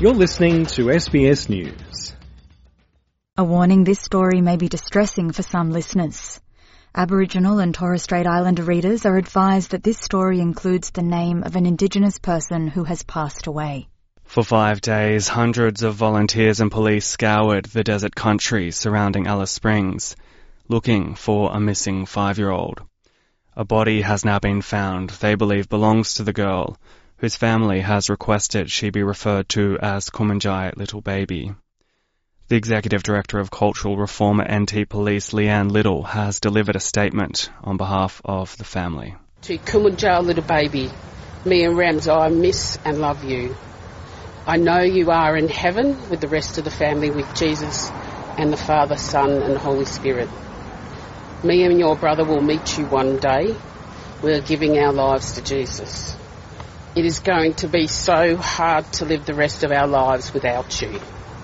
You're listening to SBS News. A warning, this story may be distressing for some listeners. Aboriginal and Torres Strait Islander readers are advised that this story includes the name of an Indigenous person who has passed away. For 5 days, hundreds of volunteers and police scoured the desert country surrounding Alice Springs, looking for a missing 5-year-old. A body has now been found they believe belongs to the girl, whose family has requested she be referred to as Kumanjai Little Baby. The Executive Director of Cultural Reform at NT Police, Leanne Little, has delivered a statement on behalf of the family. To Kumanjai Little Baby, me and Ramsai miss and love you. I know you are in heaven with the rest of the family with Jesus and the Father, Son and Holy Spirit. Me and your brother will meet you one day. We're giving our lives to Jesus. It is going to be so hard to live the rest of our lives without you.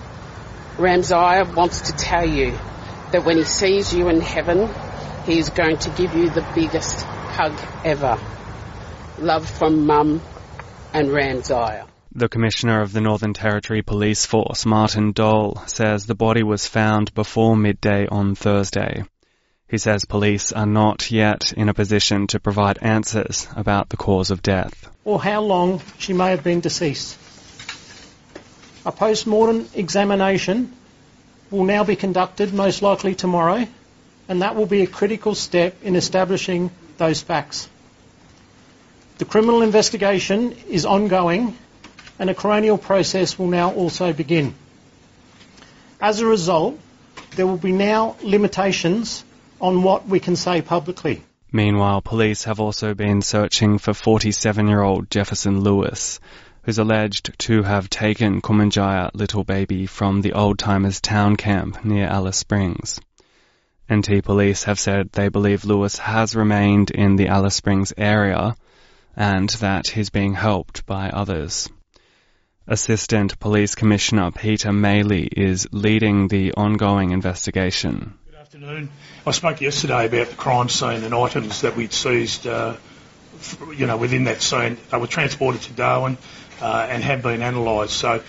Ramsai wants to tell you that when he sees you in heaven, he is going to give you the biggest hug ever. Love from Mum and Ramsai. The Commissioner of the Northern Territory Police Force, Martin Dole, says the body was found before midday on Thursday. He says police are not yet in a position to provide answers about the cause of death. Or how long she may have been deceased. A post-mortem examination will now be conducted, most likely tomorrow, and that will be a critical step in establishing those facts. The criminal investigation is ongoing and a coronial process will now also begin. As a result, there will be now limitations on what we can say publicly. Meanwhile, police have also been searching for 47-year-old Jefferson Lewis, who's alleged to have taken Kumanjai Little Baby from the Old Timers town camp near Alice Springs. NT Police have said they believe Lewis has remained in the Alice Springs area and that he's being helped by others. Assistant Police Commissioner Peter Maley is leading the ongoing investigation. Good afternoon. I spoke yesterday about the crime scene and items that we'd seized, within that scene. They were transported to Darwin and have been analysed. So,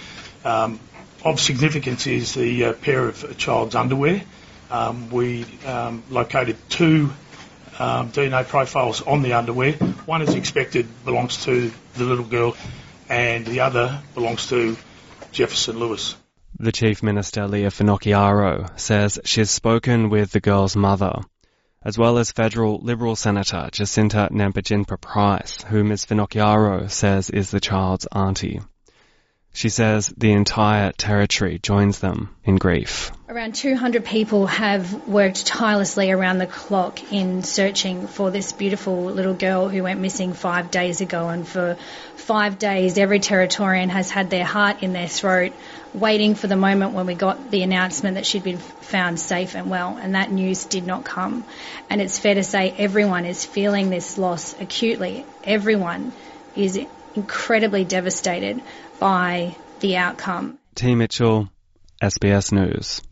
of significance is the pair of child's underwear. We located 2 DNA profiles on the underwear. One is expected belongs to the little girl, and the other belongs to Jefferson Lewis. The Chief Minister, Leah Finocchiaro, says she's spoken with the girl's mother, as well as federal Liberal Senator Jacinta Nampijinpa-Price, who Ms Finocchiaro says is the child's auntie. She says the entire territory joins them in grief. Around 200 people have worked tirelessly around the clock in searching for this beautiful little girl who went missing 5 days ago, and for 5 days every Territorian has had their heart in their throat waiting for the moment when we got the announcement that she'd been found safe and well, and that news did not come. And it's fair to say everyone is feeling this loss acutely. Everyone is incredibly devastated by the outcome. T. Mitchell, SBS News.